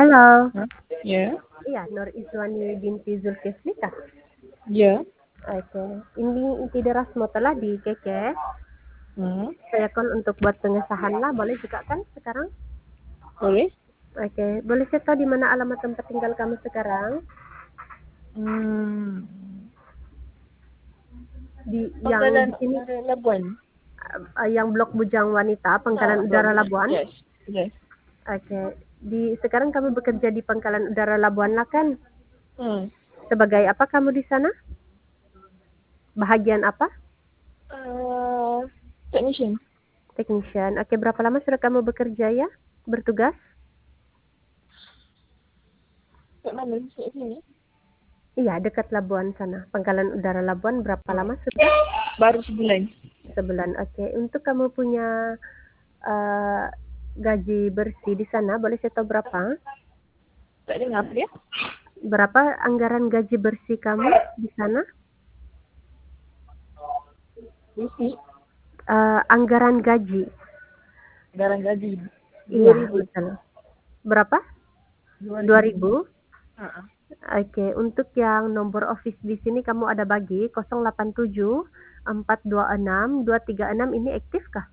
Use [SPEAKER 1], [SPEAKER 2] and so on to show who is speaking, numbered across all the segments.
[SPEAKER 1] Halo.
[SPEAKER 2] Hah? Ya,
[SPEAKER 1] Iya, Nur Izwani binti Zulkifli kah?
[SPEAKER 2] ya.
[SPEAKER 1] Oke. Ini tidak rasmo telah di Keke.
[SPEAKER 2] Hmm,
[SPEAKER 1] Saya kan untuk buat pengesahan lah, boleh juga kan sekarang?
[SPEAKER 2] boleh.
[SPEAKER 1] Oke. Boleh saya tahu di mana alamat tempat tinggal kamu sekarang?
[SPEAKER 2] Hmm,
[SPEAKER 1] Yang
[SPEAKER 2] Pangkalan
[SPEAKER 1] di sini,
[SPEAKER 2] Udara Labuan.
[SPEAKER 1] yang Blok Bujang Wanita, Pangkalan Udara Labuan.
[SPEAKER 2] Yes, yes.
[SPEAKER 1] Oke. Sekarang kamu bekerja di Pangkalan Udara Labuan lah kan?
[SPEAKER 2] Hmm.
[SPEAKER 1] Sebagai apa kamu di sana? Bahagian apa?
[SPEAKER 2] Technician.
[SPEAKER 1] Technician. Oke, berapa lama sudah kamu bekerja ya? Bertugas?
[SPEAKER 2] Kat mana? Kat sini?
[SPEAKER 1] Iya, dekat Labuan sana. Pangkalan Udara Labuan berapa
[SPEAKER 2] Oh,
[SPEAKER 1] lama sudah?
[SPEAKER 2] baru sebulan.
[SPEAKER 1] Sebulan. Oke. Untuk kamu punya eh, gaji bersih di sana, boleh saya tahu berapa?
[SPEAKER 2] Tak dengar apa dia?
[SPEAKER 1] Berapa anggaran gaji bersih kamu di sana?
[SPEAKER 2] Isi.
[SPEAKER 1] Anggaran gaji.
[SPEAKER 2] Anggaran gaji.
[SPEAKER 1] Iya,
[SPEAKER 2] 2,000.
[SPEAKER 1] betul. Berapa?
[SPEAKER 2] 2,000.
[SPEAKER 1] 2.000.
[SPEAKER 2] Ha.
[SPEAKER 1] Oke, untuk yang nomor office di sini kamu ada bagi 087 426 236 ini aktif kah?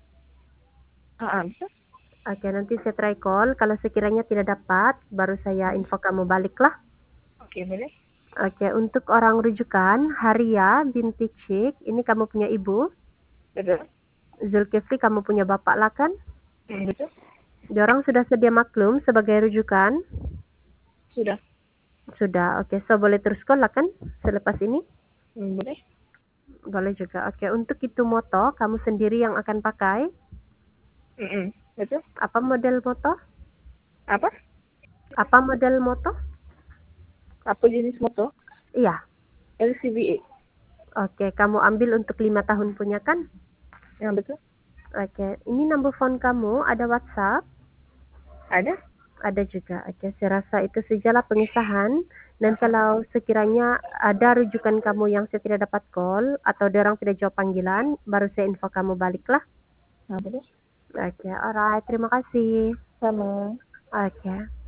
[SPEAKER 2] Bisa?
[SPEAKER 1] Oke, nanti saya try call. Kalau sekiranya tidak dapat, baru saya info kamu balik lah.
[SPEAKER 2] Okey, boleh.
[SPEAKER 1] Oke, untuk orang rujukan, Haria binti Cik, ini kamu punya ibu.
[SPEAKER 2] Betul?
[SPEAKER 1] Zulkifli kamu punya bapak lah kan?
[SPEAKER 2] Betul?
[SPEAKER 1] Diorang sudah sedia maklum sebagai rujukan?
[SPEAKER 2] Sudah.
[SPEAKER 1] Sudah, oke. So, boleh terus call lah kan selepas ini?
[SPEAKER 2] Boleh.
[SPEAKER 1] Boleh juga. Oke, untuk itu moto, kamu sendiri yang akan pakai.
[SPEAKER 2] Betul?
[SPEAKER 1] Apa model moto?
[SPEAKER 2] Apa?
[SPEAKER 1] Apa model moto?
[SPEAKER 2] Apa jenis motor?
[SPEAKER 1] Iya.
[SPEAKER 2] LCVA.
[SPEAKER 1] Oke, kamu ambil untuk 5 tahun punya kan?
[SPEAKER 2] Yang betul?
[SPEAKER 1] Oke, ini nomor phone kamu, ada WhatsApp?
[SPEAKER 2] Ada?
[SPEAKER 1] Ada juga. Oke, saya rasa itu sajalah pengesahan. Dan kalau sekiranya ada rujukan kamu yang saya tidak dapat call atau orang tidak jawab panggilan, baru saya info kamu baliklah.
[SPEAKER 2] Boleh.
[SPEAKER 1] Oke, alright. Terima kasih.
[SPEAKER 2] Sama.
[SPEAKER 1] Oke.